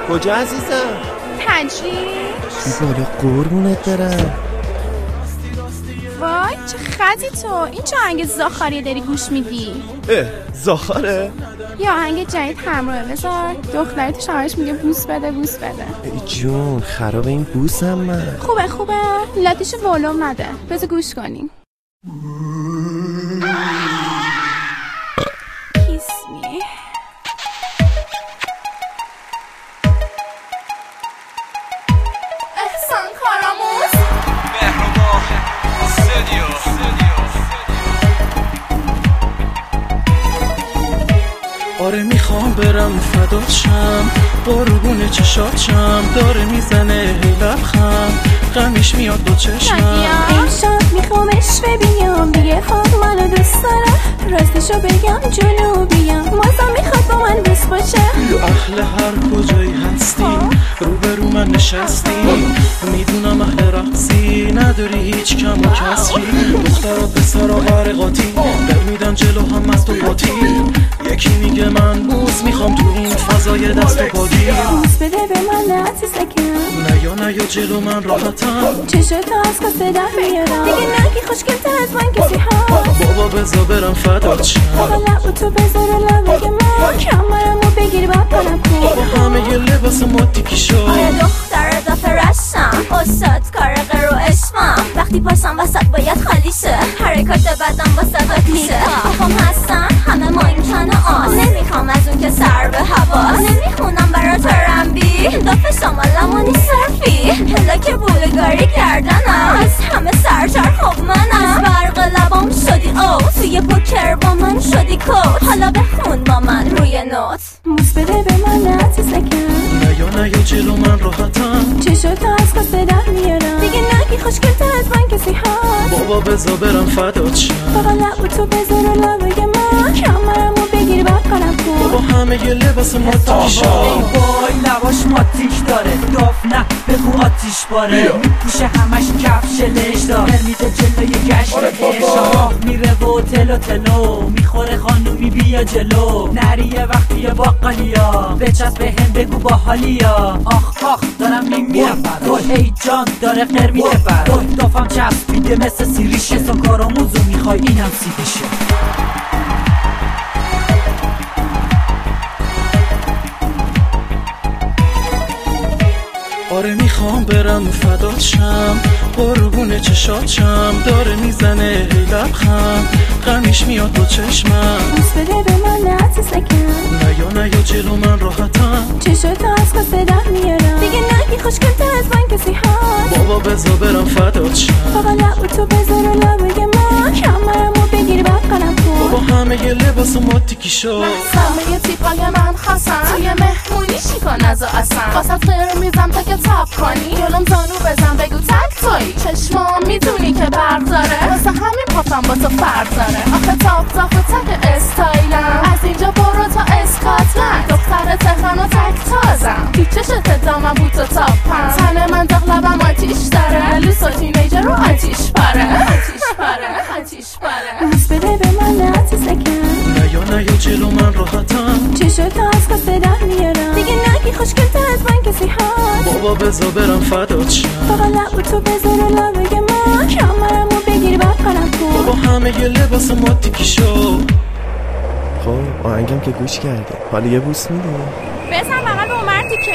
کجا عزیزم؟ تجریش چی بالا قربونت برم. وای چه خطی تو. این چه آهنگ زاخاریه داری گوش میدی؟ زاخاره؟ یا آهنگ جدید همراهه. بذار دختری تو شمارش میگه بوس بده بوس بده. ای جون خراب این بوسم من. خوبه لاتیشو ولوم نده. بذار گوش کنیم. Kiss me. احسان کاراموز مهربان استودیو. آره میخوام برم فدات شم، قربون چشات شم، داره میزنه هی لبخند، غمش میاد دو چشمم. امشب میخوامش ببینم دیگه، خواب منو دوست داره، راستشو بگم جنوبیم، مازم میخواد با من دوست باشه. تو اهل هر کجایی هستی، روبرو من نشستی، میدونم اهل رقصی، نداری هیچ کم و کسری، دخترات به سرا غرقاتی، برمیدن جلو هم از تو پاتی، یکی میگه من بوس میخوام تو این فضای دست و پاگیر، بوس بده به من عزیزکم، نه یا جلو من راحتم، چشتو از کاسه در میارم، دیگه نگی خوشگل‌تر از من کسی هست. بابا بذار برم فدات شم، بابا لبتو بذار لبه من، کمرمو بگیر با پلم کن، بابا همه یه لباس ماتیکی شد. آره دختر اضافه رشم، استاد کارقه رو عشقم، وقتی پاشم وسط باید خالی شه، حرکات بدم با صدا پیشه، آقام هستن همه مانکن آس، نمیخوام از اون که سر به هواست، نمیخونم برات رنبی، دافه شمالمونی صرفی، هلا که بولگاری کردنم، از همه سرتر خب منم، از برق لبام شدی اوت، توی پوکر با من شدی کوت، حالا بخون با من روی نوت. بوس بده به من عزیزکم، نه یا جلو من راحتم، چشتو از کاسه در میارم، دیگه نگی خوشگل‌تر از من کسی هست. بابا بذار برم فدات شم، بابا لبتو بذار لبه من، کمرمو بگیر با پلم کن، بابا همه یه لباس ماتیکی شد. ای وای لواش ماتیک داره، داف نه بگو آتیش باره، میپوشه همش کفش لشدار، میده جلوی گشت ارشاد، میره و تلو میخوره خانومی بیا جلو، نریه وقتی باقالیا بچسب به هم بگو با حالیا، آخ دارم میمیرم برات، ای جان داره قر میده برات، دافم چسبیده مثل سیریشه، سا کاراموزو میخوای اینم سیدیشه. آره میخوام برم فدات شم، قربون چشات شم، داره میزنه هی لبخند، غمش میاد با چشمم. بوس بده به من عزیزکم، نه یا جلو من راحتم، چشتو از کاسه در میارم، دیگه نگی خوشگل‌تر از من کسی هست. بابا بذار برم فدات شم، بابا لبتو بذار لبه من، کمرمو بگیر با پلم کن، بابا همه یه لباس ماتیکی شد. همه تیپای من خواستن توی مهمونی شیکن از اصلا، واسط خیر میزم تا که تاب کنی، جلوم زانو بزن بگو تک توی، چشمام میدونی که برق داره، واسه همین پافم با تو فرق داره، آخه تاب و تک استایلم، از اینجا برو تا اسکاتلند، دختر تهران و تک تازم، پیچشت دامم بود و تاپم، تن من داغ لبم آتیش داره، لوس و تینیجر رو آتیش پاره. بوس بده به من عزیزکم، نه یا جلو من راحتم، چشتو از کاسه در میارم، دیگه نگی خوشگل‌تر از من کسی هست. بابا بذار برم فدات شم، بابا لبتو بذار لبه من، کمرمو بگیر با پلم کن، بابا همه یه لباس ماتیکی شد. خب آهنگم که گوش کرده، حالا یه بوس میده. بزن بغل به اون مرد تیکه